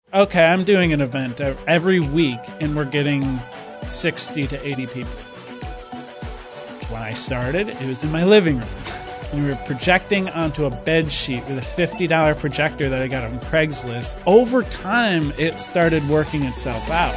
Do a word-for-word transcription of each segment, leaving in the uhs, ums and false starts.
okay, I'm doing an event every week and we're getting sixty to eighty people. When I started, it was in my living room. And we were projecting onto a bed sheet with a fifty dollars projector that I got on Craigslist. Over time, it started working itself out.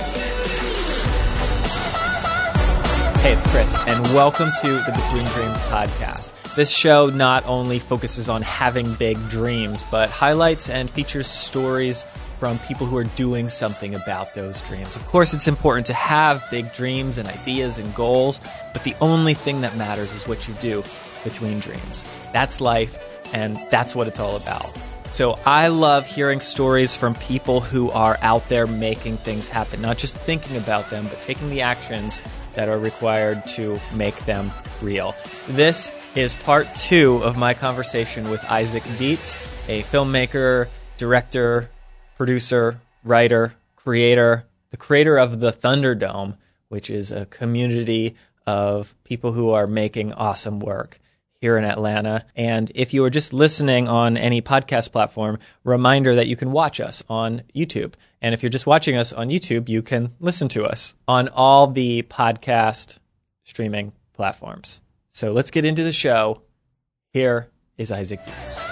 Hey, it's Chris, and welcome to the Between Dreams podcast. This show not only focuses on having big dreams, but highlights and features stories from people who are doing something about those dreams. Of course, it's important to have big dreams and ideas and goals, but the only thing that matters is what you do between dreams. That's life, and that's what it's all about. So I love hearing stories from people who are out there making things happen, not just thinking about them, but taking the actions that are required to make them real. This is part two of my conversation with Isaac Dietz, a filmmaker, director, producer, writer, creator, the creator of the Thunderdome, which is a community of people who are making awesome work here in Atlanta. And if you are just listening on any podcast platform, reminder that you can watch us on YouTube. And if you're just watching us on YouTube, you can listen to us on all the podcast streaming platforms. So let's get into the show. Here is Isaac Dietz.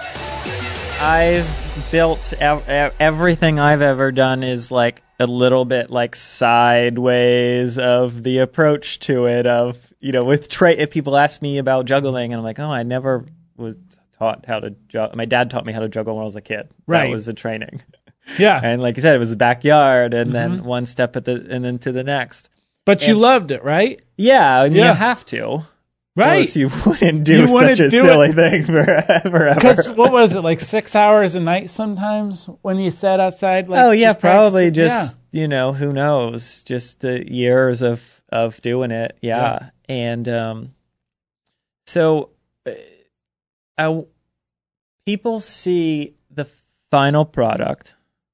I've built ev- everything I've ever done is like a little bit like sideways of the approach to it of, you know, with tra- if people ask me about juggling and I'm like, oh, I never was taught how to juggle. My dad taught me how to juggle when I was a kid. Right. That was the training. Yeah. And like I said, it was the backyard and mm-hmm. then one step at the, and then to the next. But and, you loved it, right? Yeah. And yeah. you have to. Right. Else you wouldn't do you such a do silly it. thing forever. Because what was it, like six hours a night sometimes when you sat outside? Like, oh, yeah, just probably practicing? just, yeah. you know, who knows? Just the years of, of doing it. Yeah. yeah. And um, so uh, I, people see the final product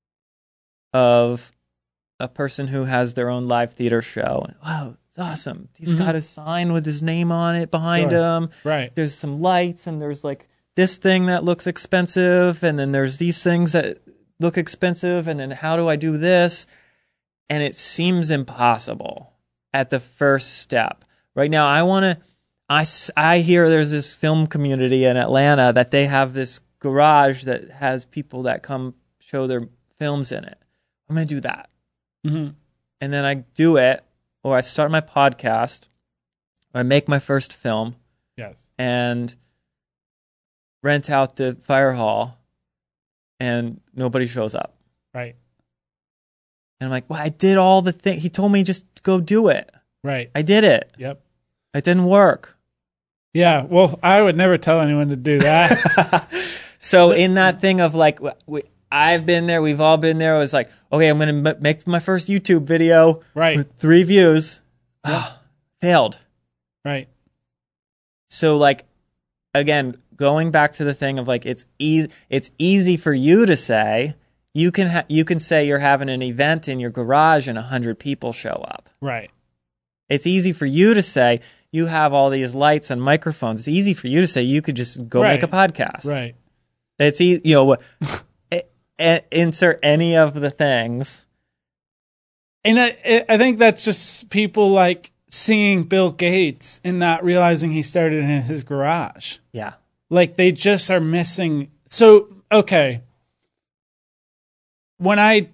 of a person who has their own live theater show. Wow. Awesome. He's mm-hmm. got a sign with his name on it behind sure. him. Right. There's some lights and there's like this thing that looks expensive and then there's these things that look expensive and then how do I do this? And it seems impossible at the first step. Right now, I want to, I, I hear there's this film community in Atlanta that they have this garage that has people that come show their films in it. I'm going to do that. Mm-hmm. And then I do it. Or I start my podcast, or I make my first film, yes, and rent out the fire hall, and nobody shows up. Right. And I'm like, well, I did all the things. He told me just go do it. Right. I did it. Yep. It didn't work. Yeah, well, I would never tell anyone to do that. So in that thing of like, we, I've been there, we've all been there. It was like, okay, I'm going to m- make my first YouTube video right. with three views. Yep. Oh, failed. Right. So like, again, going back to the thing of like, it's easy, it's easy for you to say, you can, ha- you can say you're having an event in your garage and a hundred people show up. Right. It's easy for you to say, you have all these lights and microphones. It's easy for you to say, you could just go right. make a podcast. Right. It's easy, you know, A- insert any of the things. And I, I think that's just people like seeing Bill Gates and not realizing he started in his garage. Yeah. Like they just are missing. So, okay. When I,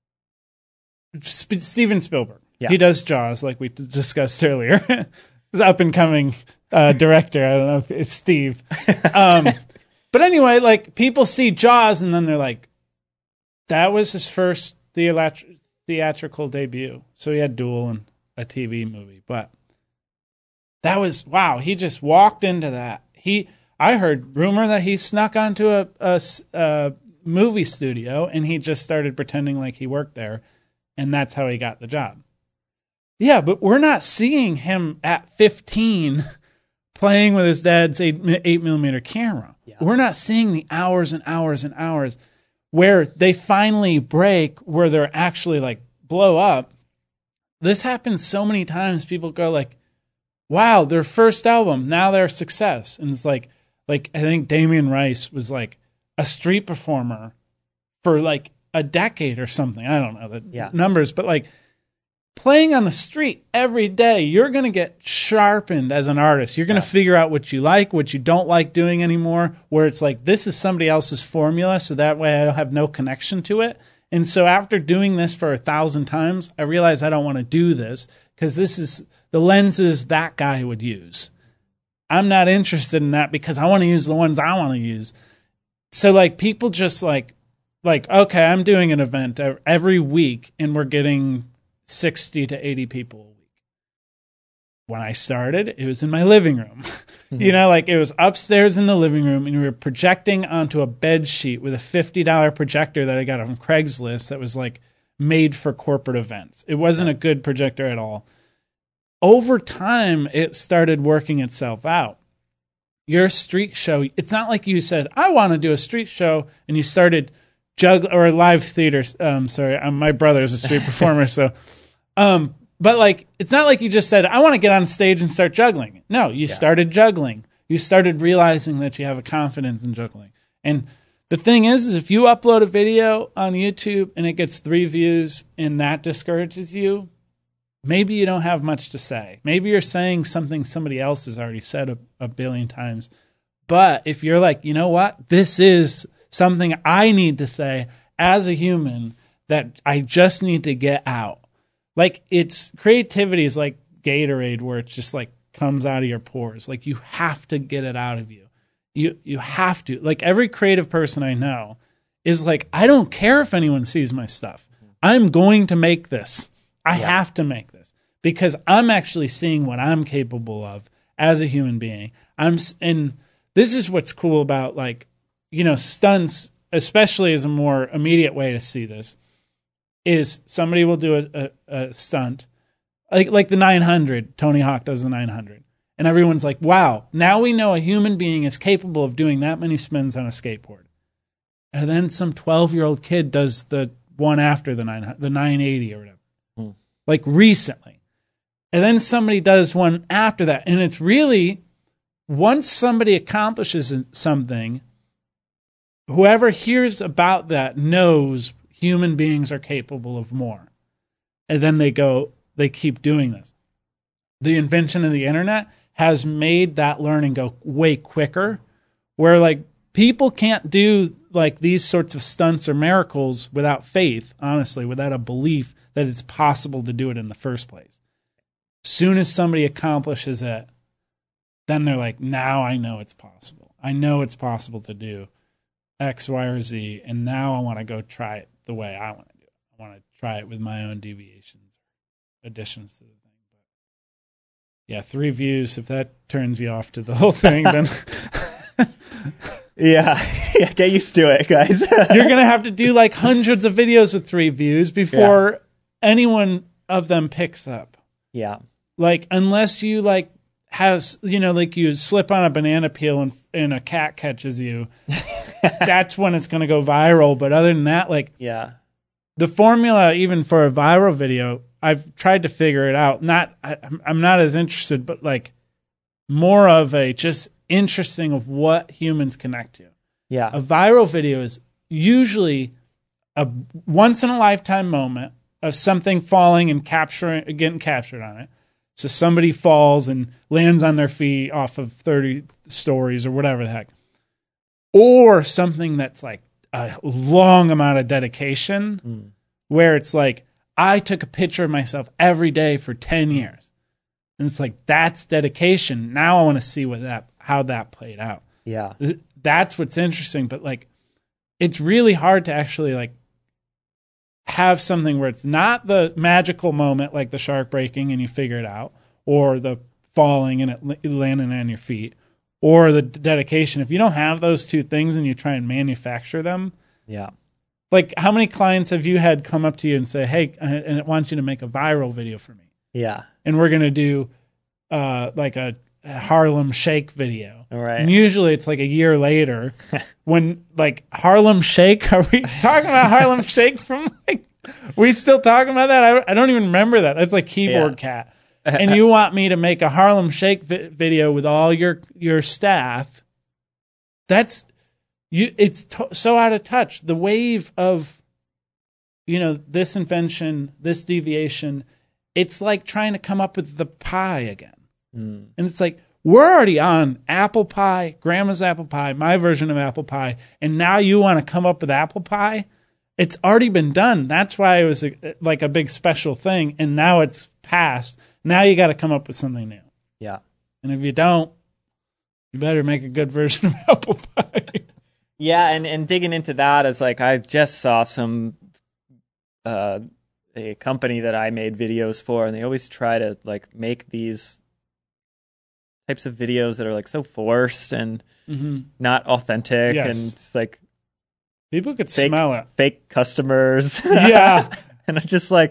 Sp- Steven Spielberg, yeah. he does Jaws like we discussed earlier. Up and coming uh, director. I don't know if it's Steve. Um, but anyway, like people see Jaws and then they're like, that was his first theatri- theatrical debut. So he had Duel and a T V movie. But that was, wow, he just walked into that. He, I heard rumor that he snuck onto a, a, a movie studio and he just started pretending like he worked there. And that's how he got the job. Yeah, but we're not seeing him at fifteen playing with his dad's eight, eight millimeter camera. Yeah. We're not seeing the hours and hours and hours where they finally break, where they're actually like blow up. This happens so many times. People go like, wow, their first album, now they're a success. And it's like, like I think Damien Rice was like a street performer for like a decade or something. I don't know the yeah. numbers, but like playing on the street every day, you're going to get sharpened as an artist. You're going to yeah. figure out what you like, what you don't like doing anymore, where it's like, this is somebody else's formula, so that way I have no connection to it. And so after doing this for a thousand times, I realized I don't want to do this because this is the lenses that guy would use. I'm not interested in that because I want to use the ones I want to use. So like people just like, like, okay, I'm doing an event every week and we're getting sixty to eighty people a week. When I started, it was in my living room. Mm-hmm. You know, like it was upstairs in the living room and we were projecting onto a bed sheet with a fifty dollars projector that I got on Craigslist that was like made for corporate events. It wasn't a good projector at all. Over time, it started working itself out. Your street show, it's not like you said, I want to do a street show, and you started juggle or live theater. Um, sorry, um, my brother is a street performer, so. Um, but like, it's not like you just said, I want to get on stage and start juggling. No, you yeah. started juggling. You started realizing that you have a confidence in juggling. And the thing is, is if you upload a video on YouTube and it gets three views and that discourages you, maybe you don't have much to say. Maybe you're saying something somebody else has already said a, a billion times. But if you're like, you know what? This is something I need to say as a human that I just need to get out. Like it's creativity is like Gatorade where it just like comes out of your pores. Like you have to get it out of you. You you have to. Like every creative person I know is like, I don't care if anyone sees my stuff. I'm going to make this. I yeah. have to make this because I'm actually seeing what I'm capable of as a human being. I'm and this is what's cool about like, you know, stunts, especially as a more immediate way to see this, is somebody will do a, a, a stunt like like the nine hundred. Tony Hawk does the nine hundred. And everyone's like, wow, now we know a human being is capable of doing that many spins on a skateboard. And then some twelve-year-old kid does the one after the nine hundred, the nine eighty or whatever. Hmm. Like recently. And then somebody does one after that. And it's really, once somebody accomplishes something, whoever hears about that knows human beings are capable of more. And then they go, they keep doing this. The invention of the internet has made that learning go way quicker, where like people can't do like these sorts of stunts or miracles without faith, honestly, without a belief that it's possible to do it in the first place. Soon as somebody accomplishes it, then they're like, now I know it's possible. I know it's possible to do X, Y, or Z, and now I want to go try it the way I want to do it. I want to try it with my own deviations, additions to the thing. But yeah, three views, if that turns you off to the whole thing, then... yeah. yeah, get used to it, guys. You're going to have to do like hundreds of videos with three views before yeah. anyone of them picks up. Yeah. Like, unless you like has, you know, like you slip on a banana peel and, and a cat catches you, that's when it's going to go viral. But other than that, like, yeah, the formula, even for a viral video, I've tried to figure it out. Not, I, I'm not as interested, but like more of a just interesting of what humans connect to. Yeah. A viral video is usually a once in a lifetime moment of something falling and capturing, getting captured on it. So somebody falls and lands on their feet off of thirty stories or whatever the heck. Or something that's like a long amount of dedication mm. where it's like, I took a picture of myself every day for ten years. And it's like, that's dedication. Now I want to see what that, how that played out. Yeah. That's what's interesting. But like, it's really hard to actually like have something where it's not the magical moment like the shark breaking and you figure it out, or the falling and it landing on your feet, or the dedication. If you don't have those two things and you try and manufacture them, yeah. Like how many clients have you had come up to you and say, hey, and I want you to make a viral video for me. Yeah. And we're going to do uh, like a, a Harlem Shake video. All right. And usually it's like a year later when like Harlem Shake, are we talking about Harlem Shake from like, we still talking about that? I, I don't even remember that. That's like Keyboard yeah. Cat. And you want me to make a Harlem Shake vi- video with all your, your staff. That's, you. It's to- so out of touch. The wave of you know, this invention, this deviation, it's like trying to come up with the pie again. Mm. And it's like, we're already on apple pie, grandma's apple pie, my version of apple pie, and now you want to come up with apple pie? It's already been done. That's why it was a, like a big special thing, and now it's past. Now you got to come up with something new. Yeah. And if you don't, you better make a good version of apple pie. Yeah, and, and digging into that is like, I just saw some, uh, a company that I made videos for, and they always try to like make these types of videos that are like so forced and mm-hmm. not authentic. Yes. And it's like, people could fake, smell it. Fake customers. Yeah. And I'm just like,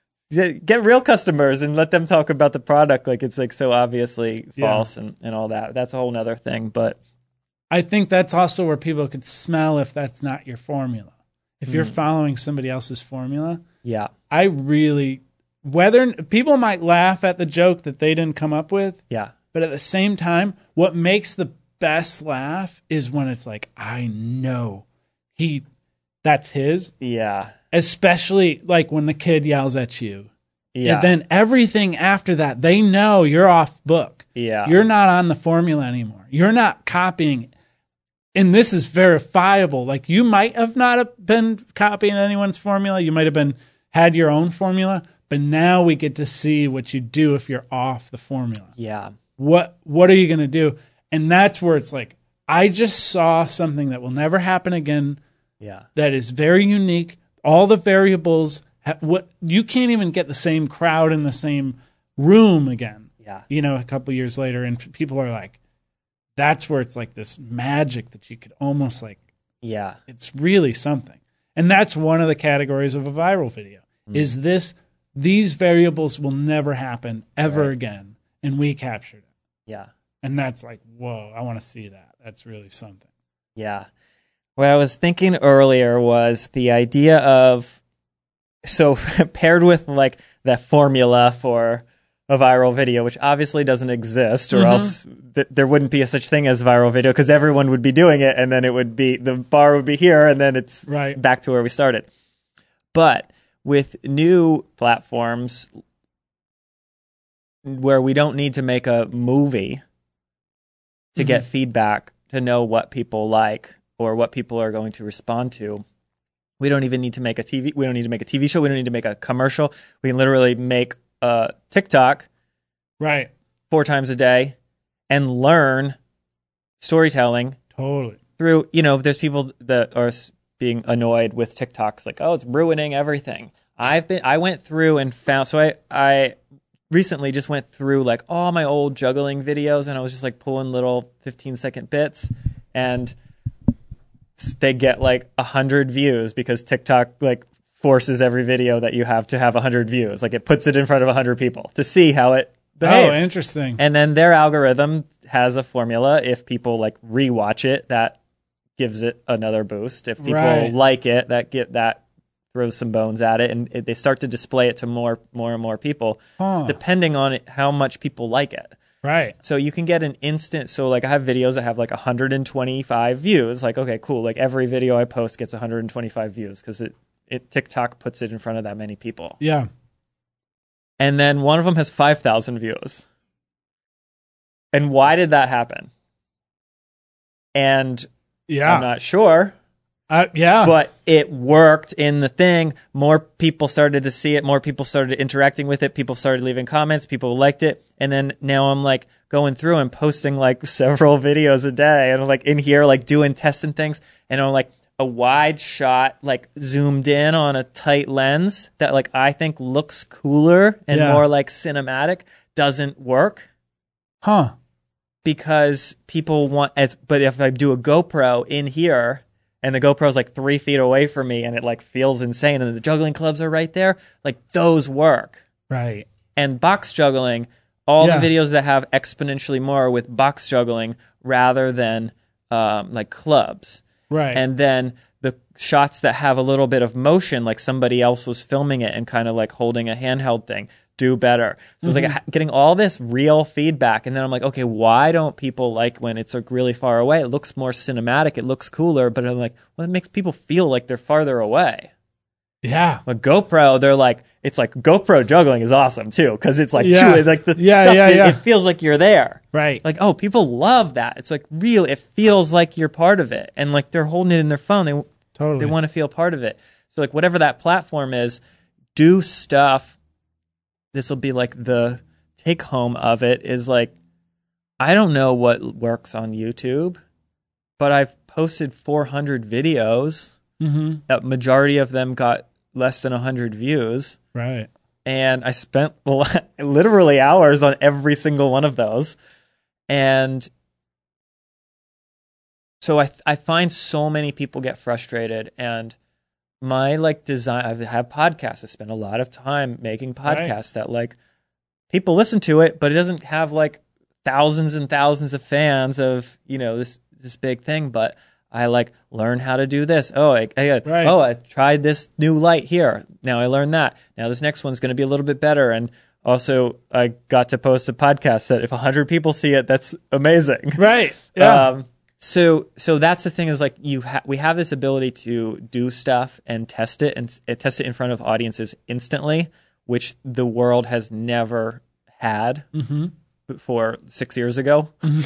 get real customers and let them talk about the product like it's like so obviously false yeah. and, and all that. That's a whole nother thing. But I think that's also where people could smell if that's not your formula. If mm. you're following somebody else's formula. Yeah. I really, whether people might laugh at the joke that they didn't come up with. Yeah. But at the same time, what makes the best laugh is when it's like, I know he, that's his. Yeah. Especially like when the kid yells at you. Yeah. And then everything after that, they know you're off book. Yeah. You're not on the formula anymore. You're not copying. And this is verifiable. Like you might have not have been copying anyone's formula. You might have been had your own formula. But now we get to see what you do if you're off the formula. Yeah. What what are you going to do? And that's where it's like, I just saw something that will never happen again. Yeah. That is very unique. All the variables, ha- what you can't even get the same crowd in the same room again. Yeah. You know, a couple years later, and p- people are like, that's where it's like this magic that you could almost like, yeah, it's really something. And that's one of the categories of a viral video. Mm. Is this, these variables will never happen ever right. again. And we captured it. Yeah. And that's like, whoa, I want to see that. That's really something. Yeah. What I was thinking earlier was the idea of, so paired with like the formula for a viral video, which obviously doesn't exist, or mm-hmm. else th- there wouldn't be a such thing as viral video because everyone would be doing it, and then it would be, the bar would be here, and then it's right. back to where we started. But with new platforms where we don't need to make a movie to mm-hmm. get feedback to know what people like or what people are going to respond to. We don't even need to make a T V. We don't need to make a T V show. We don't need to make a commercial. We can literally make a TikTok right four times a day and learn storytelling. Totally. Through, you know, there's people that are being annoyed with TikToks like, oh, it's ruining everything. I've been, I went through and found, so I, I recently just went through like all my old juggling videos, and I was just like pulling little fifteen second bits, and they get like a hundred views because TikTok like forces every video that you have to have a hundred views. Like it puts it in front of a hundred people to see how it behaves. Oh, interesting. And then their algorithm has a formula. If people like rewatch it, that gives it another boost. If people right. like it, that get that throws some bones at it, and it, they start to display it to more, more and more people, huh. depending on it, how much people like it. Right. So you can get an instant. So like I have videos that have like one hundred twenty-five views. Like, okay, cool. Like every video I post gets one hundred twenty-five views because it, it TikTok puts it in front of that many people. Yeah. And then one of them has five thousand views. And why did that happen? And yeah. I'm not sure. Uh, yeah. But it worked in the thing. More people started to see it. More people started interacting with it. People started leaving comments. People liked it. And then now I'm like going through and posting like several videos a day. And I'm like in here, like doing testing things. And I'm like a wide shot, like zoomed in on a tight lens that like I think looks cooler and yeah. more like cinematic doesn't work. Huh. Because people want as, but if I do a GoPro in here, and the GoPro's like three feet away from me, and it like feels insane, and the juggling clubs are right there, like those work. Right. And box juggling, all yeah. the videos that have exponentially more with box juggling rather than um, like clubs. Right. And then the shots that have a little bit of motion, like somebody else was filming it and kind of like holding a handheld thing, do better. So it's mm-hmm. like getting all this real feedback. And then I'm like, okay, why don't people like when it's like really far away? It looks more cinematic. It looks cooler. But I'm like, well, it makes people feel like they're farther away. Yeah. But GoPro, they're like, it's like GoPro juggling is awesome too, because it's like, Yeah. chewing, like the Yeah, stuff, yeah, it, yeah. it feels like you're there. Right. Like, oh, people love that. It's like real. It feels like you're part of it, and like they're holding it in their phone. They Totally. they want to feel part of it. So like whatever that platform is, do stuff. This will be like the take home of it is like, I don't know what works on YouTube, but I've posted four hundred videos. Mm-hmm. That majority of them got less than one hundred views. Right. And I spent literally hours on every single one of those. And so I I find so many people get frustrated. And my like design, I have podcasts. I spend a lot of time making podcasts Right. that like people listen to it, but it doesn't have like thousands and thousands of fans of, you know, this this big thing. But I like learn how to do this. Oh, I, I Right. oh, I tried this new light here. Now I learned that. Now this next one's going to be a little bit better. And also, I got to post a podcast that if a hundred people see it, that's amazing. Right. Yeah. Um, so, so that's the thing is like you ha- we have this ability to do stuff and test it and, and test it in front of audiences instantly, which the world has never had mm-hmm. before six years ago.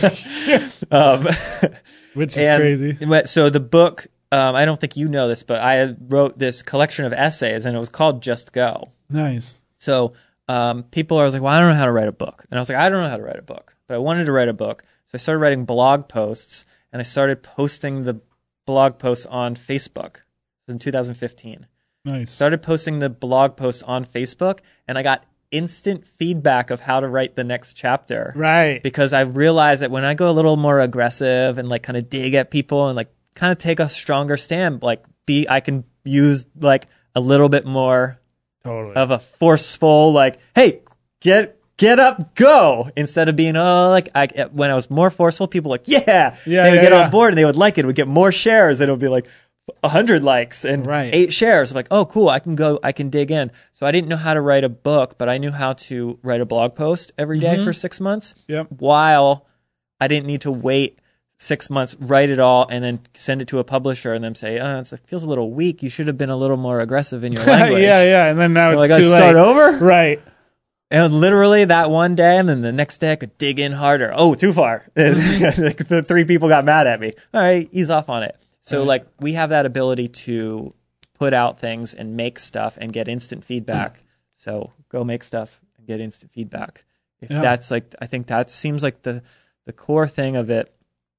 um, Which is and, crazy. but- So the book, um, I don't think you know this, but I wrote this collection of essays, and it was called Just Go. Nice. So um, people are like, well, I don't know how to write a book. And I was like, I don't know how to write a book, but I wanted to write a book. So I started writing blog posts, and I started posting the blog posts on Facebook in two thousand fifteen. Nice. Started posting the blog posts on Facebook, and I got instant feedback of how to write the next chapter. Right. Because I realized that when I go a little more aggressive and like kind of dig at people and like kind of take a stronger stand, like be, I can use like a little bit more Totally. of a forceful, like, hey, get, get up, go, instead of being, oh, like I, when I was more forceful, people were like, yeah, Yeah, they would yeah, get yeah. on board and they would like it. It would get more shares and it would be like a hundred likes and Right. eight shares. I'm like, oh, cool. I can go, I can dig in. So I didn't know how to write a book, but I knew how to write a blog post every day Mm-hmm. for six months. Yep. While I didn't need to wait six months, write it all, and then send it to a publisher and then say, oh, it's, it feels a little weak. You should have been a little more aggressive in your language. yeah, yeah. And then now You're it's like, I too start late. over? Right. And literally that one day, and then the next day I could dig in harder. Oh, too far. Like, the three people got mad at me. All right, ease off on it. So Right. like we have that ability to put out things and make stuff and get instant feedback. So go make stuff and get instant feedback. If Yeah. that's like, I think that seems like the the core thing of it.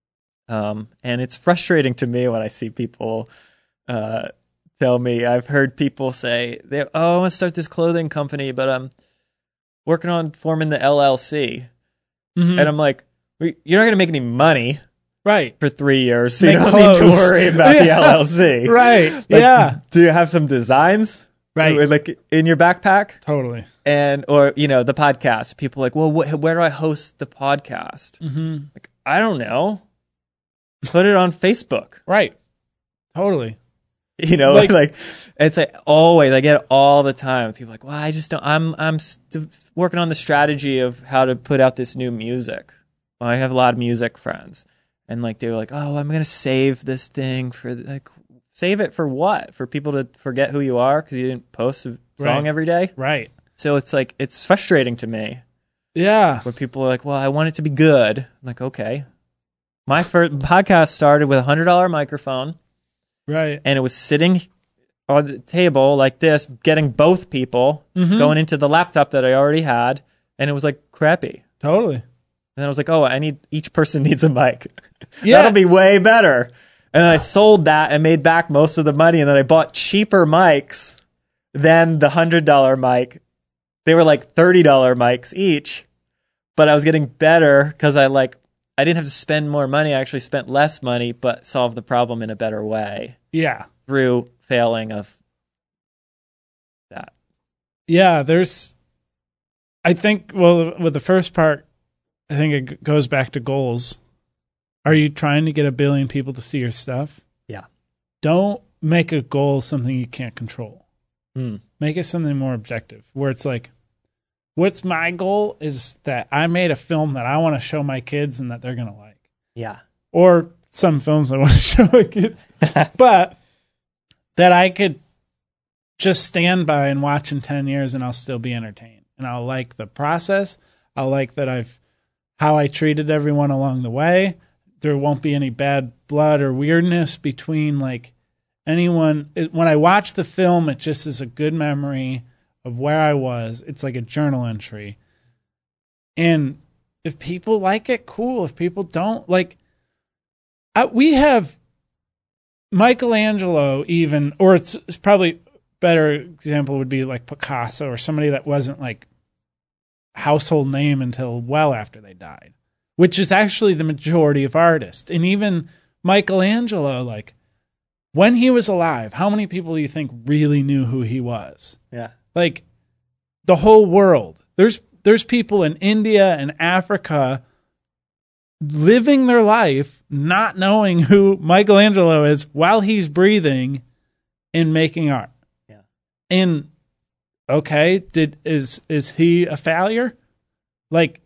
Um, and it's frustrating to me when I see people uh, tell me. I've heard people say, they, "Oh, I want to start this clothing company, but I'm working on forming the L L C." Mhm. And I'm like, "We- "You're not going to make any money Right. for three years, so Make you don't clothes. need to worry about the Yeah. L L C." Right. Like, Yeah. Do you have some designs? Right. Like in your backpack? Totally. And or you know the podcast. People are like, well, wh- where do I host the podcast? Mm-hmm. Like, I don't know. Put it on Facebook. Right. Totally. You know, Like- like, it's like always. I get it all the time. People are like, well, I just don't. I'm I'm st- working on the strategy of how to put out this new music. Well, I have a lot of music friends, and like they were like, oh, I'm gonna save this thing for like save it for what? For people to forget who you are because you didn't post a song Right. every day. Right. So it's like it's frustrating to me Yeah. where people are like, well, I want it to be good. I'm like, okay. My first podcast started with a hundred dollar microphone, Right. and it was sitting on the table like this, getting both people Mhm. going into the laptop that I already had, and it was like crappy. Totally. And then I was like, oh, I need each person needs a mic. Yeah. That'll be way better. And then I sold that and made back most of the money, and then I bought cheaper mics than the hundred dollar mic. They were like thirty dollar mics each, but I was getting better because I like I didn't have to spend more money. I actually spent less money, but solved the problem in a better way Yeah. through failing of that. Yeah. There's, I think, well, with the first part, I think it g- goes back to goals. Are you trying to get a billion people to see your stuff? Yeah. Don't make a goal something you can't control. Hmm. Make it something more objective, where it's like, what's my goal is that I made a film that I want to show my kids and that they're going to like. Yeah. Or some films I want to show my kids. But that I could just stand by and watch in ten years and I'll still be entertained. And I'll like the process. I'll like that I've, how I treated everyone along the way. There won't be any bad blood or weirdness between like anyone. It, when I watch the film, it just is a good memory of where I was. It's like a journal entry. And if people like it, cool. If people don't, like, I, we have Michelangelo even, or it's, it's probably better example would be like Picasso or somebody that wasn't like household name until well after they died, which is actually the majority of artists. And even Michelangelo, like when he was alive, how many people do you think really knew who he was? Yeah. Like the whole world. There's there's people in India and Africa living their life not knowing who Michelangelo is while he's breathing and making art. Yeah. And okay, did is is he a failure? Like,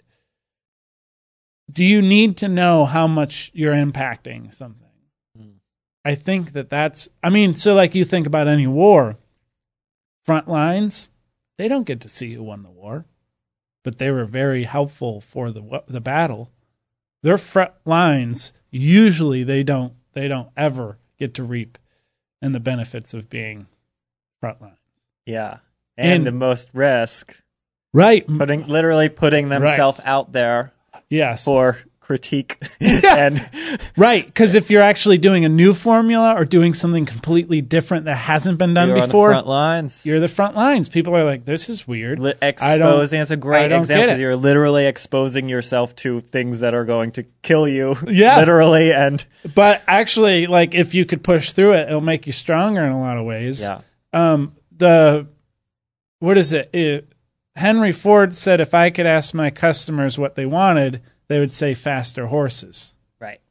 do you need to know how much you're impacting something? Mm. I think that that's, I mean, so like you think about any war, front lines, they don't get to see who won the war, but they were very helpful for the the battle. Their front lines, usually they don't they don't ever get to reap in the benefits of being front lines. Yeah. And, and the most risk. Right. Putting literally putting themselves right. out there. Yes. For critique. and right. Because if you're actually doing a new formula or doing something completely different that hasn't been done you're before, on the front lines. You're the front lines. People are like, this is weird. Li- exposing. It's a great example because you're literally exposing yourself to things that are going to kill you. Yeah. Literally. And but actually, like, if you could push through it, it'll make you stronger in a lot of ways. Yeah. Um, the, what is it? it Henry Ford said, if I could ask my customers what they wanted, they would say faster horses. Right.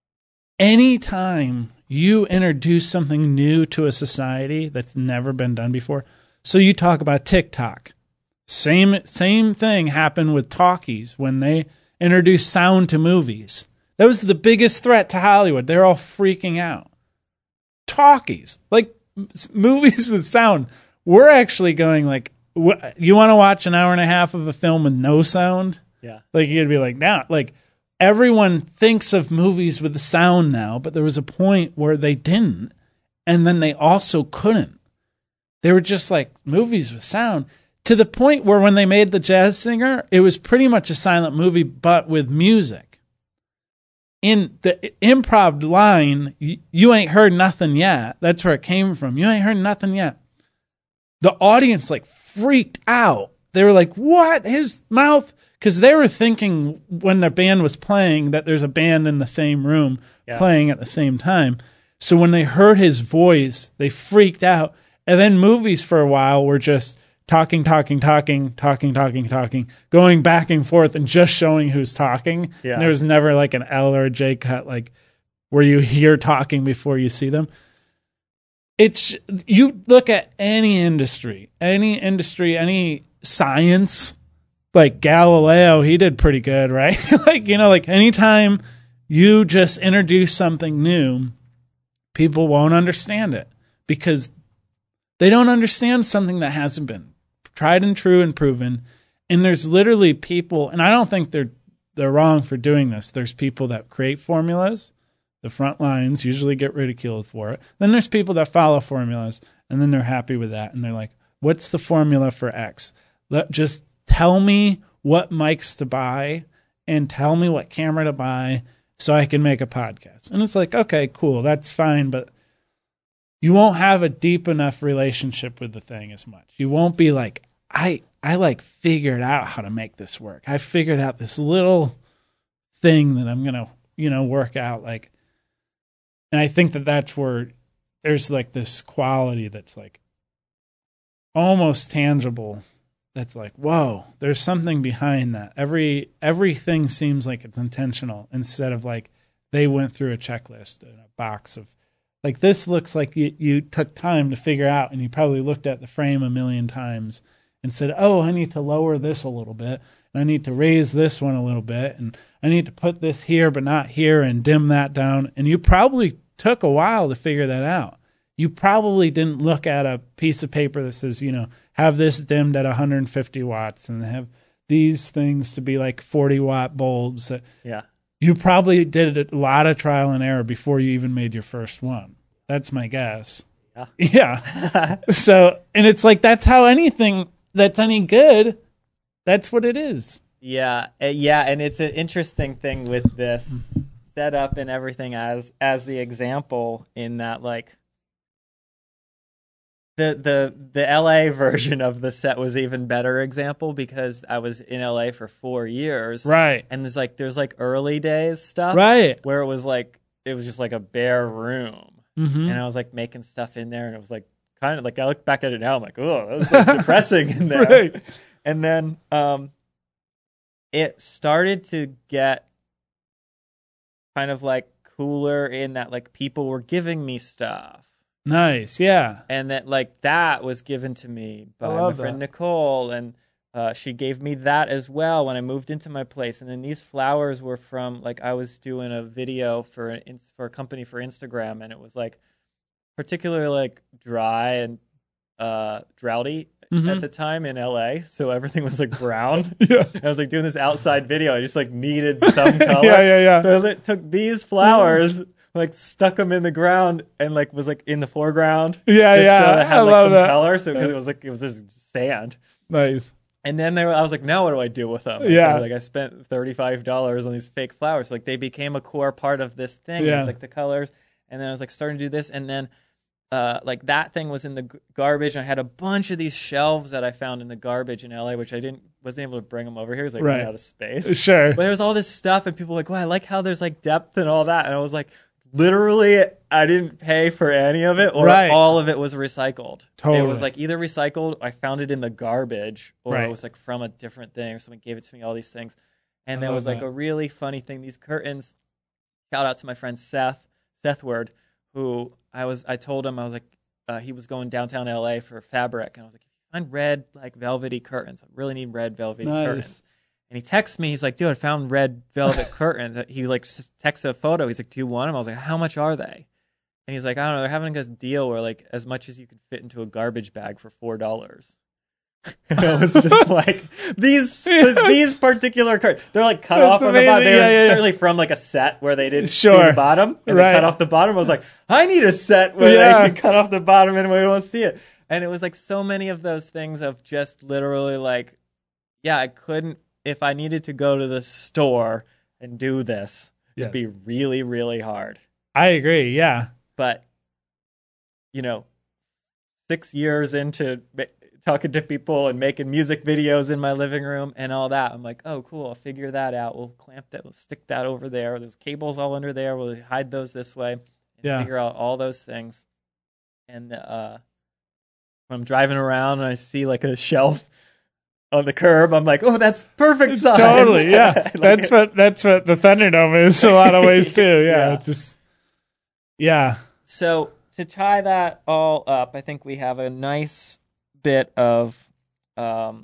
Anytime you introduce something new to a society that's never been done before. So you talk about TikTok. Same same thing happened with talkies when they introduced sound to movies. That was the biggest threat to Hollywood. They're all freaking out. Talkies, like movies with sound. We're actually going like, you want to watch an hour and a half of a film with no sound? Yeah. Like, you'd be like, nah, like, everyone thinks of movies with the sound now, but there was a point where they didn't, and then they also couldn't. They were just like, movies with sound, to the point where when they made The Jazz Singer, it was pretty much a silent movie, but with music. In the improv line, you, you ain't heard nothing yet. That's where it came from. You ain't heard nothing yet. The audience, like, freaked out. They were like, what? His mouth... Because they were thinking when the band was playing that there's a band in the same room yeah. playing at the same time. So when they heard his voice, they freaked out. And then movies for a while were just talking, talking, talking, talking, talking, talking, going back and forth and just showing who's talking. Yeah. And there was never like an L or a J cut, like where you hear talking before you see them. It's, you look at any industry, any industry, any science. Like Galileo, he did pretty good, right? Like, you know, like anytime you just introduce something new, people won't understand it because they don't understand something that hasn't been tried and true and proven. And there's literally people, and I don't think they're they're wrong for doing this. There's people that create formulas. The front lines usually get ridiculed for it. Then there's people that follow formulas, and then they're happy with that. And they're like, what's the formula for X? Let just tell me what mics to buy and tell me what camera to buy so I can make a podcast. And it's like, okay, cool, that's fine, but you won't have a deep enough relationship with the thing as much. You won't be like, I I like figured out how to make this work. I figured out this little thing that I'm going to, you know, work out like. And I think that that's where there's like this quality that's like almost tangible. That's like, whoa, there's something behind that. Every everything seems like it's intentional instead of like they went through a checklist and a box of like, this looks like you, you took time to figure out, and you probably looked at the frame a million times and said, oh, I need to lower this a little bit, and I need to raise this one a little bit, and I need to put this here but not here and dim that down. And you probably took a while to figure that out. you probably didn't look at a piece of paper that says, you know, have this dimmed at one hundred fifty watts and have these things to be like forty watt bulbs. Yeah. You probably did a lot of trial and error before you even made your first one. That's my guess. Yeah. Yeah. So, and it's like, that's how anything that's any good, that's what it is. Yeah. Uh, yeah. And it's an interesting thing with this setup and everything as, as the example in that, like, the, the, the L A version of the set was even better example because I was in L A for four years. Right. And there's like, there's like early days stuff. Right. Where it was like, it was just like a bare room. Mm-hmm. And I was like making stuff in there, and it was like kind of like I look back at it now, I'm like, oh, that was like depressing in there. Right. And then um, it started to get kind of like cooler in that like people were giving me stuff. Nice, yeah. And that like that was given to me by I my love friend that. Nicole, and uh, she gave me that as well when I moved into my place. And then these flowers were from like I was doing a video for an for a company for Instagram, and it was like particularly like dry and uh, droughty Mm-hmm. at the time in L A, so everything was like brown. Yeah. And I was like doing this outside video. I just like needed some color. Yeah, yeah, yeah. So I li- took these flowers, like stuck them in the ground, and like was like in the foreground. Yeah, just yeah. So it had I like love some that. color, so because it was like it was just sand. Nice. And then they were, I was like, now what do I do with them? Yeah. Like I spent thirty-five dollars on these fake flowers. Like they became a core part of this thing. Yeah. It's like the colors. And then I was like starting to do this. And then uh, like that thing was in the g- garbage. And I had a bunch of these shelves that I found in the garbage in L A, which I didn't, wasn't able to bring them over here. It was like Right. running out of space. Sure. But there was all this stuff and people were like, well, I like how there's like depth and all that. And I was like, literally, I didn't pay for any of it, or Right. all of it was recycled. Totally. It was like either recycled, I found it in the garbage, or Right. it was like from a different thing, or someone gave it to me, all these things. And I there was love like that. a really funny thing. These curtains, shout out to my friend Seth, Seth Word, who I was, I told him, I was like, uh, he was going downtown L A for fabric. And I was like, if you find red, like velvety curtains, I really need red velvety Nice. curtains. And he texts me. He's like, dude, I found red velvet curtains. He like s- texts a photo. He's like, do you want them? I was like, how much are they? And he's like, I don't know. They're having a deal where like as much as you can fit into a garbage bag for four dollars. And I was just like, these these particular curtains, they're like cut That's off on the bottom. amazing. They're Yeah, yeah, yeah. certainly from like a set where they didn't see Sure. the bottom and Right. they cut off the bottom. I was like, I need a set where Yeah. they can cut off the bottom and we won't see it. And it was like so many of those things of just literally like, yeah, I couldn't, if I needed to go to the store and do this, Yes. it'd be really, really hard. I agree. Yeah. But, you know, six years into ma- talking to people and making music videos in my living room and all that, I'm like, oh, cool, I'll figure that out. We'll clamp that, we'll stick that over there. There's cables all under there. We'll hide those this way and Yeah. figure out all those things. And uh, when I'm driving around and I see like a shelf on the curb, I'm like, oh, that's perfect size. Totally. Yeah. I like that's it. what that's what the Thunderdome is a lot of ways too. Yeah. Yeah. It's just yeah. So to tie that all up, I think we have a nice bit of, um,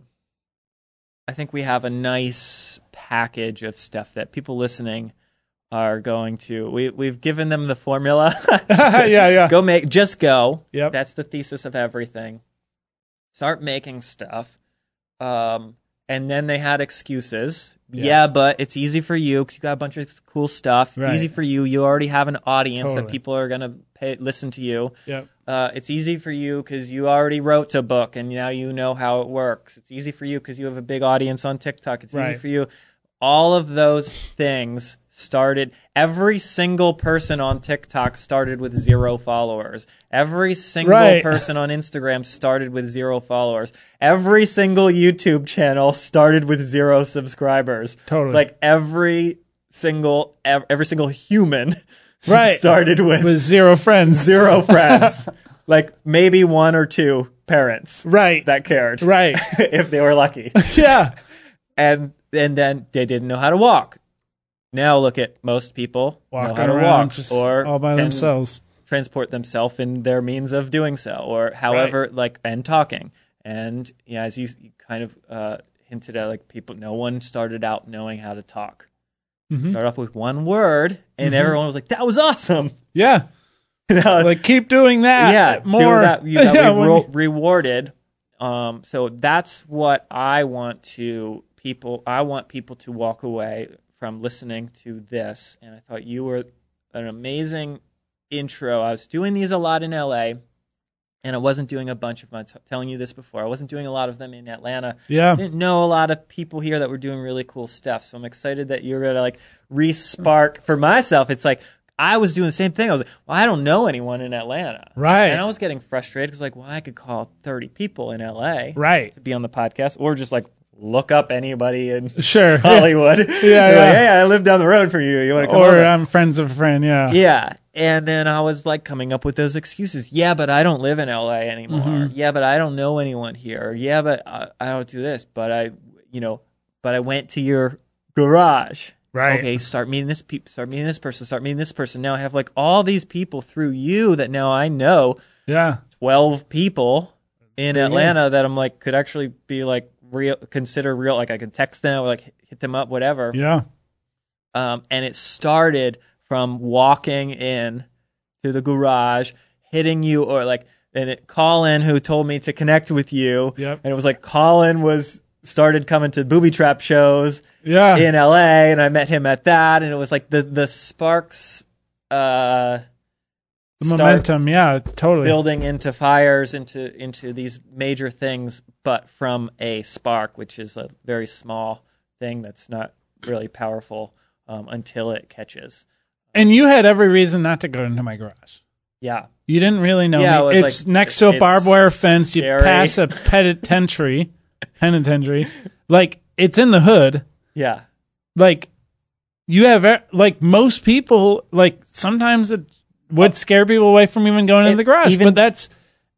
I think we have a nice package of stuff that people listening are going to. We we've given them the formula. yeah. Yeah. Go make, just go. Yep. That's the thesis of everything. Start making stuff. Um, and then they had excuses. Yeah. Yeah, but it's easy for you because you got a bunch of cool stuff. It's Right. easy for you. You already have an audience Totally. that people are going to pay listen to you. Yep. Uh, it's easy for you because you already wrote a book and now you know how it works. It's easy for you because you have a big audience on TikTok. It's Right. easy for you. All of those things started, every single person on TikTok started with zero followers. Every single Right. person on Instagram started with zero followers. Every single YouTube channel started with zero subscribers. Totally. Like every single, ev- every single human Right. started with With zero friends. zero friends. Like maybe one or two parents Right. that cared. Right. If they were lucky. Yeah. And and then they didn't know how to walk. Now look at most people know Walking how to around walk just or all by can themselves. transport themselves in their means of doing so, or however, like, and talking. And yeah, as you kind of uh, hinted at, like people, no one started out knowing how to talk. Mhm. Start off with one word, and Mhm. everyone was like, "That was awesome." Yeah. like keep doing that. Yeah, more. doing that, you got yeah, re- when- rewarded. Um, so that's what I want to people. I want people to walk away from listening to this. And I thought you were an amazing intro. I was doing these a lot in L A, and I wasn't doing a bunch of them. I'm t- telling you this before. I wasn't doing a lot of them in Atlanta. Yeah. I didn't know a lot of people here that were doing really cool stuff. So I'm excited that you're gonna like re-spark for myself. It's like I was doing the same thing. I was like, well, I don't know anyone in Atlanta. Right. And I was getting frustrated because like, well, I could call thirty people in L A Right. to be on the podcast, or just like look up anybody in Sure. Hollywood. Yeah, You're yeah. Like, hey, I live down the road for you. You want to come Or over? I'm friends of a friend, yeah. Yeah. And then I was like coming up with those excuses. Yeah, but I don't live in L A anymore. Mhm. Yeah, but I don't know anyone here. Yeah, but I, I don't do this. But I, you know, but I went to your garage. Right. Okay, start meeting this people. Start meeting this person. Start meeting this person. Now I have like all these people through you that now I know. Yeah. Twelve people in Pretty Atlanta that I'm like could actually be like real, consider real. Like I could text them, or like hit them up, whatever. Yeah. Um, and it started from walking in to the garage, hitting you, or like, and it Colin who told me to connect with you. Yep. And it was like Colin was started coming to booby trap shows Yeah. in L A, and I met him at that, and it was like the the sparks uh The start momentum, yeah, totally. building into fires, into into these major things, but from a spark, which is a very small thing that's not really powerful um, until it catches. And you had every reason not to go into my garage. Yeah. You didn't really know Yeah, it me. was It's like- next to a it's barbed wire fence. You scary. pass a penitentiary, penitentiary. Like, it's in the hood. Yeah. Like, you have, e- like, most people, like, sometimes it would scare people away from even going into It- the garage. even- but that's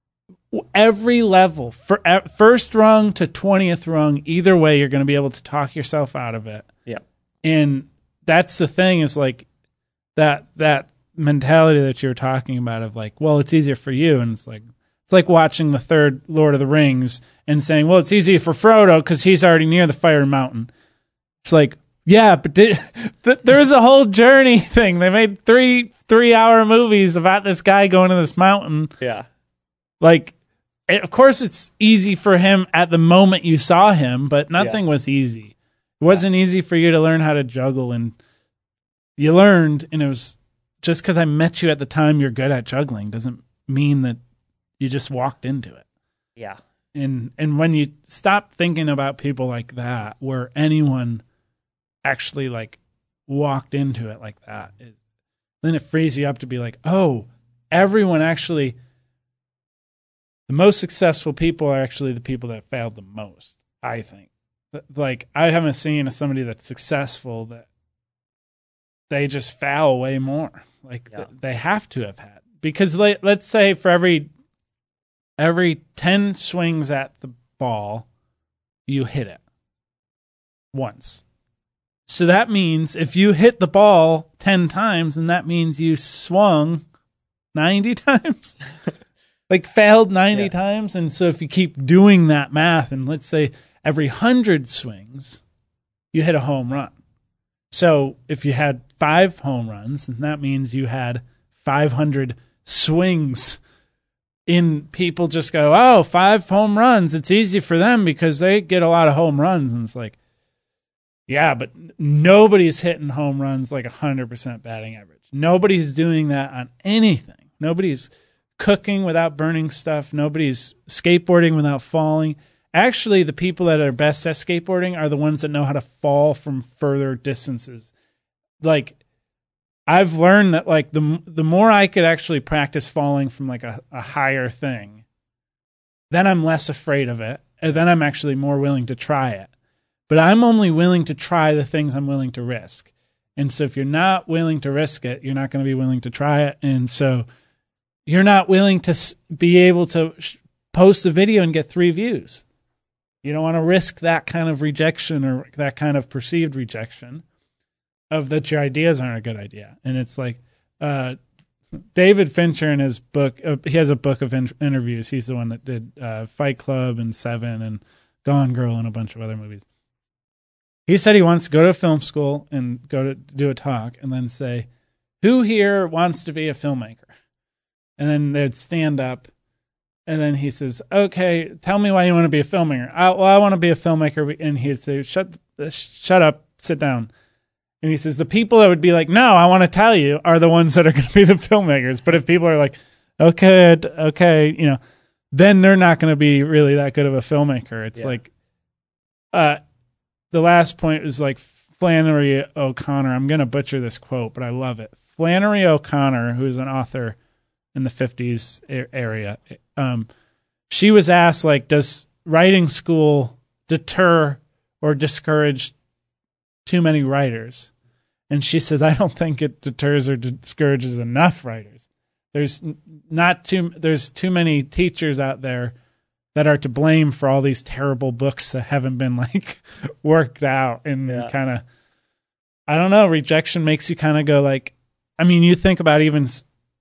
every level. For e- first rung to twentieth rung, either way, you're going to be able to talk yourself out of it. Yeah. And that's the thing is, like, that that mentality that you were talking about of like, well, it's easier for you, and it's like it's like watching the third Lord of the Rings and saying, well, it's easy for Frodo because he's already near the Fire Mountain. It's like, yeah, but did, th- there was a whole journey thing. They made three three hour movies about this guy going to this mountain. Yeah. Like, it, of course, it's easy for him at the moment you saw him, but nothing Yeah. was easy. It wasn't easy for you to learn how to juggle, and you learned, and it was just because I met you at the time you're good at juggling doesn't mean that you just walked into it. Yeah. And and when you stop thinking about people like that, where anyone actually like walked into it like that, it, then it frees you up to be like, oh, everyone actually, the most successful people are actually the people that failed the most, I think. Like, I haven't seen somebody that's successful that they just foul way more. Like, Yeah. th- they have to have had. Because like, let's say for every every ten swings at the ball, you hit it once. So that means if you hit the ball ten times, then that means you swung ninety times. Like, failed ninety Yeah. times. And so if you keep doing that math, and let's say every one hundred swings, you hit a home run. So if you had five home runs, then that means you had five hundred swings. In people just go, oh, five home runs. It's easy for them because they get a lot of home runs. And it's like, yeah, but nobody's hitting home runs like one hundred percent batting average. Nobody's doing that on anything. Nobody's cooking without burning stuff. Nobody's skateboarding without falling. Actually, the people that are best at skateboarding are the ones that know how to fall from further distances. Like, I've learned that, like, the the more I could actually practice falling from like a, a higher thing, then I'm less afraid of it, and then I'm actually more willing to try it. But I'm only willing to try the things I'm willing to risk. And so if you're not willing to risk it, you're not going to be willing to try it. And so you're not willing to s- be able to sh- post a video and get three views. You don't want to risk that kind of rejection or that kind of perceived rejection of that your ideas aren't a good idea. And it's like uh, David Fincher in his book, uh, he has a book of in- interviews. He's the one that did uh, Fight Club and Seven and Gone Girl and a bunch of other movies. He said he wants to go to film school and go to do a talk and then say, who here wants to be a filmmaker? And then they'd stand up. And then he says, okay, tell me why you want to be a filmmaker. I, well, I want to be a filmmaker. And he'd say, shut, shut up, sit down. And he says, the people that would be like, no, I want to tell you, are the ones that are going to be the filmmakers. But if people are like, okay, okay, you know, then they're not going to be really that good of a filmmaker. It's yeah. like, uh, the last point is like Flannery O'Connor. I'm going to butcher this quote, but I love it. Flannery O'Connor, who's an author in the fifties area, um, she was asked, like, does writing school deter or discourage too many writers? And she says, I don't think it deters or discourages enough writers. There's not too there's too many teachers out there that are to blame for all these terrible books that haven't been like worked out. And yeah. kind of, I don't know, rejection makes you kind of go like, I mean, you think about even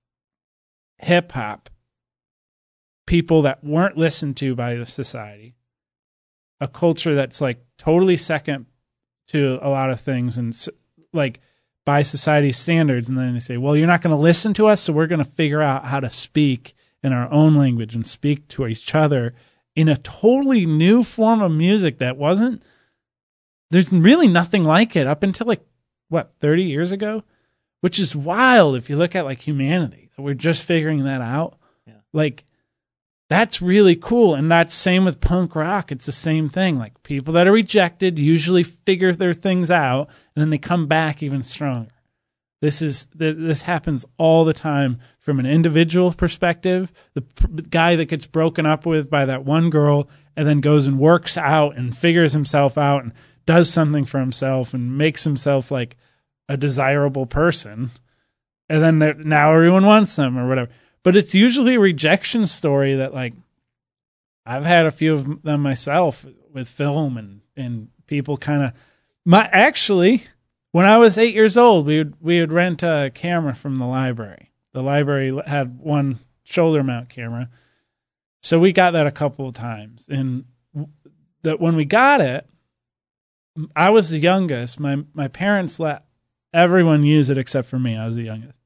hip hop, people that weren't listened to by the society, a culture that's like totally second to a lot of things and like by society's standards. And then they say, well, you're not going to listen to us, so we're going to figure out how to speak in our own language and speak to each other in a totally new form of music that wasn't, there's really nothing like it up until like, what, thirty years ago? Which is wild if you look at like humanity. We're just figuring that out. Yeah. Like, that's really cool. And that's same with punk rock. It's the same thing. Like, people that are rejected usually figure their things out and then they come back even stronger. This is this happens all the time from an individual perspective. The, the guy that gets broken up with by that one girl and then goes and works out and figures himself out and does something for himself and makes himself like a desirable person. And then now everyone wants them or whatever. But it's usually a rejection story that, like, I've had a few of them myself with film and, and people kind of, my actually, when I was eight years old, we would, we would rent a camera from the library. The library had one shoulder mount camera. So we got that a couple of times. And that when we got it, I was the youngest. My, my parents let everyone use it except for me. I was the youngest.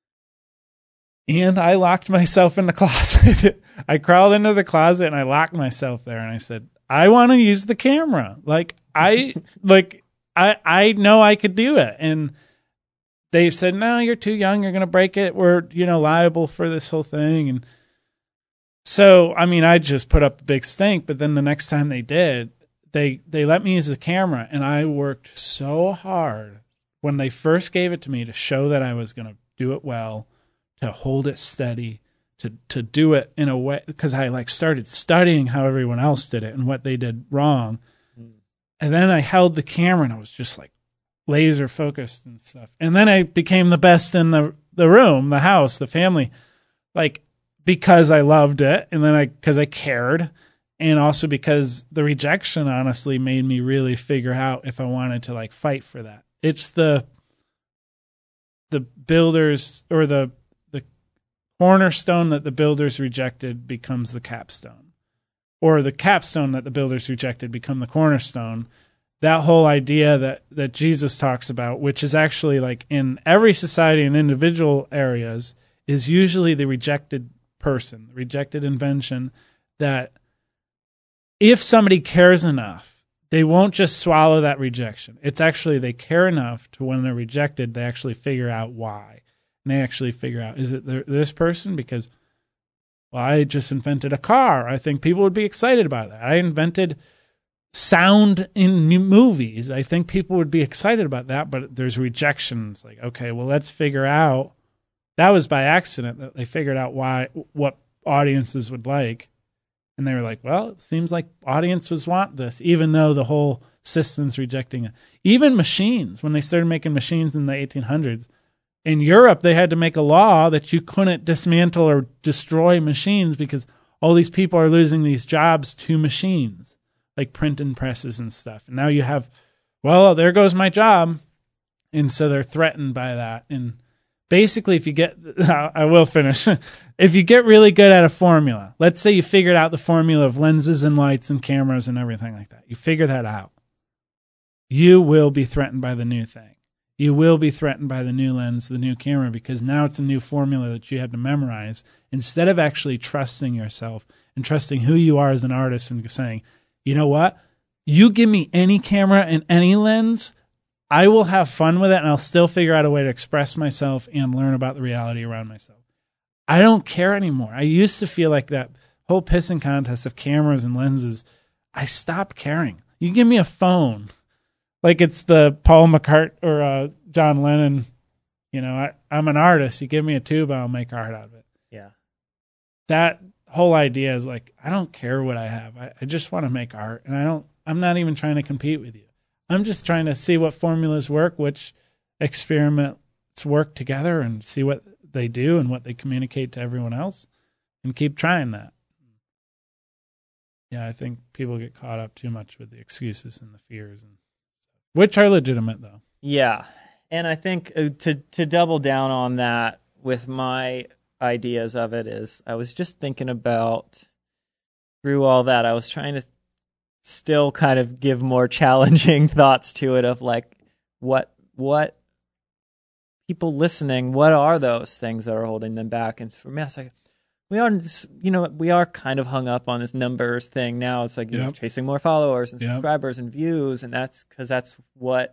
And I locked myself in the closet. I crawled into the closet and I locked myself there. And I said, I want to use the camera. Like, I, like, I, I know I could do it. And they said, no, you're too young. You're going to break it. We're, you know, liable for this whole thing. And so, I mean, I just put up a big stink. But then the next time they did, they, they let me use the camera. And I worked so hard when they first gave it to me to show that I was going to do it well, to hold it steady, to to do it in a way, because I like started studying how everyone else did it and what they did wrong. Mm. And then I held the camera and I was just like laser focused and stuff. And then I became the best in the, the room, the house, the family, like because I loved it. And then I, because I cared. And also because the rejection honestly made me really figure out if I wanted to like fight for that. It's the, the builders or the, cornerstone that the builders rejected becomes the capstone, or the capstone that the builders rejected become the cornerstone. That whole idea that, that Jesus talks about, which is actually like in every society and individual areas, is usually the rejected person, the rejected invention, that if somebody cares enough, they won't just swallow that rejection. It's actually they care enough to when they're rejected, they actually figure out why. And they actually figure out, is it this person? Because, well, I just invented a car. I think people would be excited about that. I invented sound in new movies. I think people would be excited about that, but there's rejections. Like, okay, well, let's figure out. That was by accident that they figured out why, what audiences would like. And they were like, well, it seems like audiences want this, even though the whole system's rejecting it. Even machines, when they started making machines in the eighteen hundreds, in Europe, they had to make a law that you couldn't dismantle or destroy machines because all these people are losing these jobs to machines, like printing presses and stuff. And now you have, well, there goes my job. And so they're threatened by that. And basically, if you get, I will finish. If you get really good at a formula, let's say you figured out the formula of lenses and lights and cameras and everything like that. You figure that out. You will be threatened by the new thing. you will be threatened by the new lens, the new camera, because now it's a new formula that you have to memorize instead of actually trusting yourself and trusting who you are as an artist and saying, you know what? You give me any camera and any lens, I will have fun with it, and I'll still figure out a way to express myself and learn about the reality around myself. I don't care anymore. I used to feel like that whole pissing contest of cameras and lenses. I stopped caring. You give me a phone, like it's the Paul McCartney or uh, John Lennon. You know, I, I'm an artist. You give me a tube, I'll make art out of it. Yeah. That whole idea is like, I don't care what I have. I, I just want to make art, and I don't. I'm not even trying to compete with you. I'm just trying to see what formulas work, which experiments work together, and see what they do and what they communicate to everyone else, and keep trying that. Yeah, I think people get caught up too much with the excuses and the fears, and which are legitimate, though. Yeah, and I think uh, to to double down on that with my ideas of it is, I was just thinking about through all that, I was trying to still kind of give more challenging thoughts to it of like, what what people listening, what are those things that are holding them back? And for me, I was like, we are, you know, we are kind of hung up on this numbers thing now. It's like, you yep. know, chasing more followers and yep. subscribers and views, and that's because that's what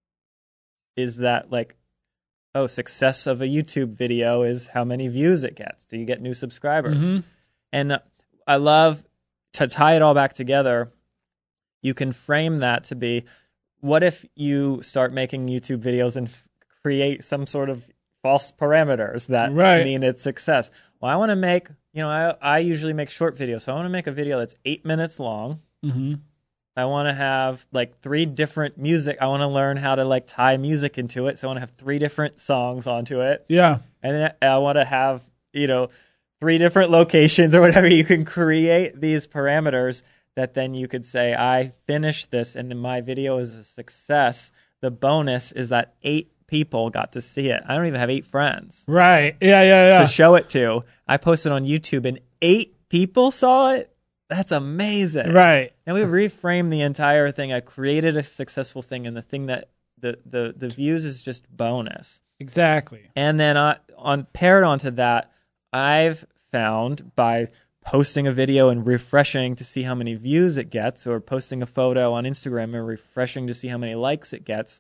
is that like, oh, success of a YouTube video is how many views it gets. Do you get new subscribers? Mm-hmm. And I love to tie it all back together. You can frame that to be, what if you start making YouTube videos and f- create some sort of false parameters that right. mean it's success? Well, I want to make, you know, I, I usually make short videos. So I want to make a video that's eight minutes long. Mm-hmm. I want to have like three different music. I want to learn how to like tie music into it. So I want to have three different songs onto it. Yeah. And then I want to have, you know, three different locations or whatever. You can create these parameters that then you could say, I finished this and my video is a success. The bonus is that eight people got to see it. I don't even have eight friends. Right. Yeah, yeah, yeah. To show it to. I posted on YouTube and eight people saw it. That's amazing. Right. And we reframed the entire thing. I created a successful thing, and the thing that the the, the views is just bonus. Exactly. And then I, on paired onto that, I've found by posting a video and refreshing to see how many views it gets, or posting a photo on Instagram and refreshing to see how many likes it gets.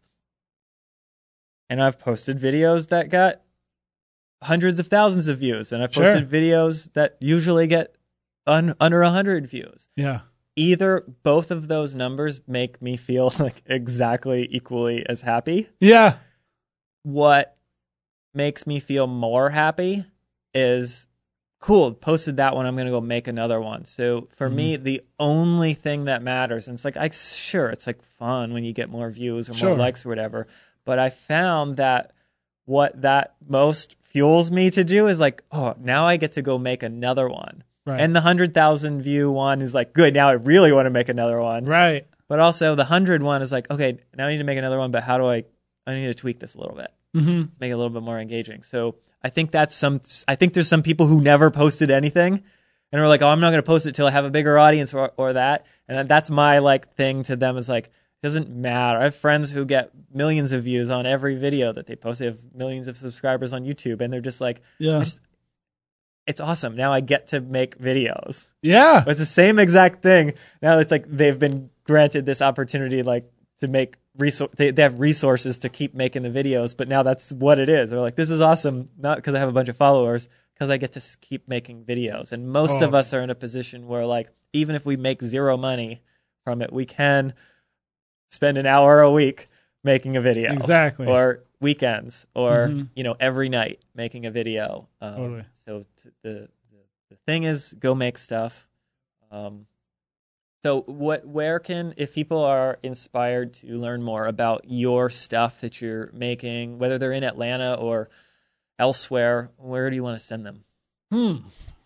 And I've posted videos that got hundreds of thousands of views, and I've posted sure. videos that usually get un, under one hundred views. Yeah. Either both of those numbers make me feel like exactly equally as happy. Yeah. What makes me feel more happy is, cool, posted that one, I'm going to go make another one. So for mm-hmm. me, the only thing that matters, and it's like, I sure, it's like fun when you get more views or sure. more likes or whatever, but I found that what that most fuels me to do is like, oh, now I get to go make another one. Right. And the one hundred thousand view one is like, good, now I really want to make another one. Right. But also the one hundred one is like, okay, now I need to make another one, but how do I, I need to tweak this a little bit. Mm-hmm. Make it a little bit more engaging. So I think that's some, I think there's some people who never posted anything and are like, oh, I'm not going to post it till I have a bigger audience or, or that. And that's my like thing to them is like, it doesn't matter. I have friends who get millions of views on every video that they post. They have millions of subscribers on YouTube, and they're just like, yeah. just, it's awesome. Now I get to make videos. Yeah. But it's the same exact thing. Now it's like they've been granted this opportunity like to make resource. They, they have resources to keep making the videos, but now that's what it is. They're like, this is awesome. Not because I have a bunch of followers, because I get to keep making videos. And most oh. of us are in a position where like, even if we make zero money from it, we can spend an hour a week making a video. Exactly. Or weekends, or mm-hmm. you know, every night making a video. Um, totally. So t- the, the the thing is, go make stuff. Um, so what? Where can, if people are inspired to learn more about your stuff that you're making, whether they're in Atlanta or elsewhere, where do you want to send them? Hmm.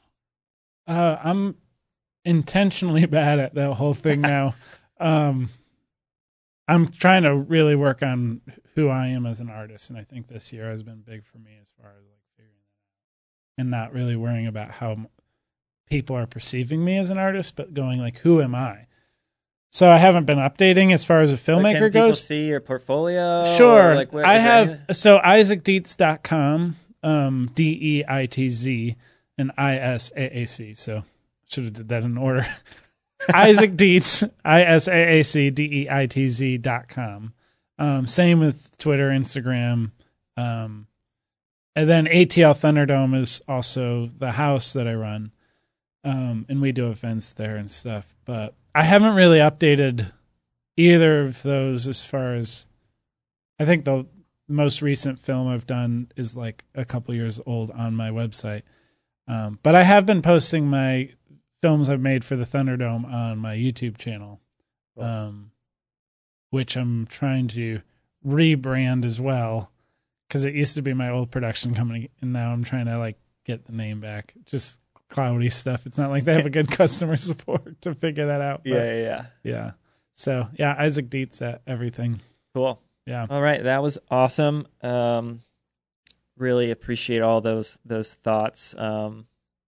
Uh, I'm intentionally bad at that whole thing now. um, I'm trying to really work on who I am as an artist, and I think this year has been big for me as far as like figuring that out and not really worrying about how people are perceiving me as an artist, but going like, who am I? So I haven't been updating as far as a Like, filmmaker can people goes. see your portfolio? Sure. Or, like, where, I is there have, anything- so isaac dietz dot com, um, D E I T Z, and I S A A C. So should have did that in order. Isaac Dietz, I S A A C D E I T Z dot com. Um, same with Twitter, Instagram. Um, and then A T L Thunderdome is also the house that I run. Um, and we do events there and stuff. But I haven't really updated either of those as far as, I think the most recent film I've done is like a couple years old on my website. Um, but I have been posting my films I've made for the Thunderdome on my YouTube channel, um, which I'm trying to rebrand as well, because it used to be my old production company, and now I'm trying to like get the name back. Just cloudy stuff. It's not like they have a good customer support to figure that out. But Yeah, yeah, yeah. yeah. So yeah, Isaac Dietz at everything. Cool. Yeah. All right, that was awesome. Um, really appreciate all those those thoughts. Um,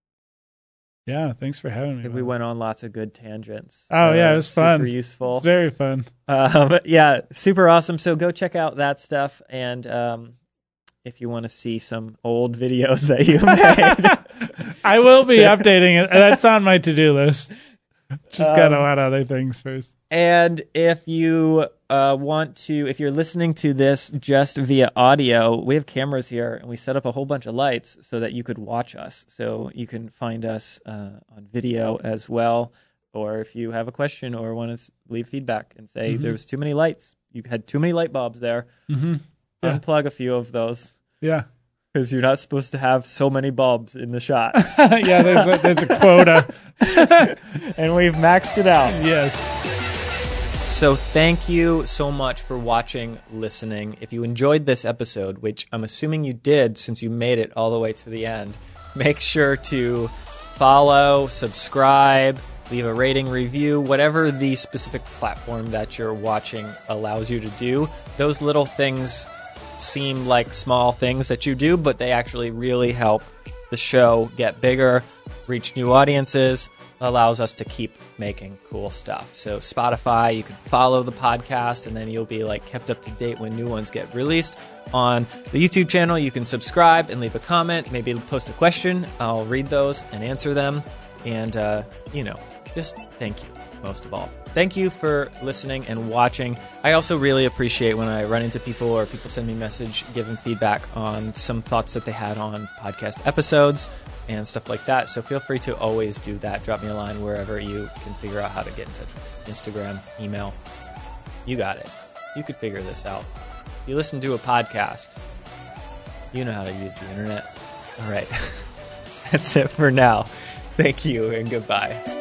Yeah. Thanks for having I me. think we man. went on lots of good tangents. Oh, yeah, Uh, it was fun. Super useful. It's very fun. Um, yeah, super awesome. So go check out that stuff, and um, if you want to see some old videos that you made, I will be updating it. That's on my to-do list. Just got a Um, lot of other things first. and if you uh, want to, if you're listening to this just via audio, we have cameras here, and we set up a whole bunch of lights so that you could watch us. So you can find us uh, on video as well. Or if you have a question or want to leave feedback and say Mhm. there was too many lights, you had too many light bulbs there, Mm-hmm. Yeah. unplug a few of those. Yeah. Because you're not supposed to have so many bulbs in the shots. Yeah, there's a, there's a quota. And we've maxed it out. Yes. So thank you so much for watching, listening. If you enjoyed this episode, which I'm assuming you did since you made it all the way to the end, make sure to follow, subscribe, leave a rating, review, whatever the specific platform that you're watching allows you to do. Those little things seem like small things that you do, but they actually really help the show get bigger, reach new audiences, allows us to keep making cool stuff. So Spotify, you can follow the podcast, and then you'll be like kept up to date when new ones get released. On the YouTube channel, you can subscribe and leave a comment, maybe post a question. I'll read those and answer them. And, uh, you know, just thank you, most of all. Thank you for listening and watching. I also really appreciate when I run into people or people send me a message giving feedback on some thoughts that they had on podcast episodes and stuff like that. So feel free to always do that. Drop me a line wherever you can figure out how to get in touch with me. Instagram, email. You got it. You could figure this out. You listen to a podcast. You know how to use the internet. All right. That's it for now. Thank you and goodbye.